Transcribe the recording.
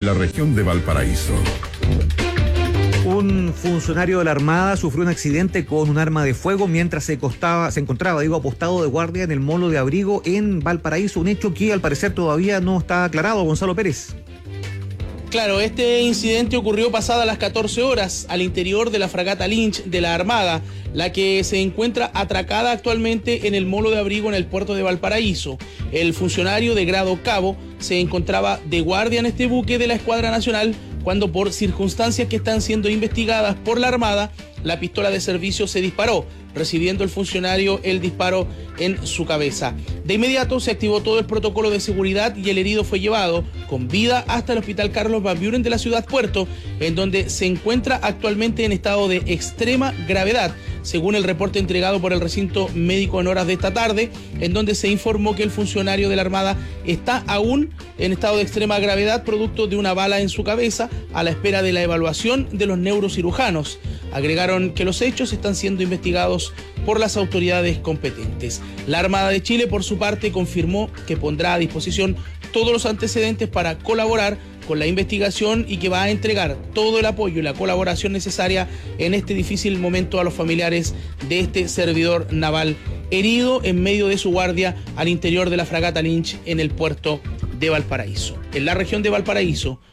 la región de Valparaíso. Un funcionario de la Armada sufrió un accidente con un arma de fuego mientras se encontraba apostado de guardia en el molo de Abrigo en Valparaíso, un hecho que al parecer todavía no está aclarado. Gonzalo Pérez. Claro, este incidente ocurrió pasadas las 14 horas al interior de la fragata Lynch de la Armada, la que se encuentra atracada actualmente en el molo de Abrigo en el puerto de Valparaíso. El funcionario de grado cabo se encontraba de guardia en este buque de la Escuadra Nacional cuando, por circunstancias que están siendo investigadas por la Armada, la pistola de servicio se disparó, recibiendo el funcionario el disparo en su cabeza. De inmediato se activó todo el protocolo de seguridad y el herido fue llevado con vida hasta el Hospital Carlos Van Buren de la ciudad Puerto, en donde se encuentra actualmente en estado de extrema gravedad, según el reporte entregado por el recinto médico en horas de esta tarde, en donde se informó que el funcionario de la Armada está aún en estado de extrema gravedad producto de una bala en su cabeza, a la espera de la evaluación de los neurocirujanos. Agregaron que los hechos están siendo investigados por las autoridades competentes. La Armada de Chile, por su parte, confirmó que pondrá a disposición todos los antecedentes para colaborar con la investigación y que va a entregar todo el apoyo y la colaboración necesaria en este difícil momento a los familiares de este servidor naval herido en medio de su guardia al interior de la fragata Lynch en el puerto de Valparaíso. En la región de Valparaíso,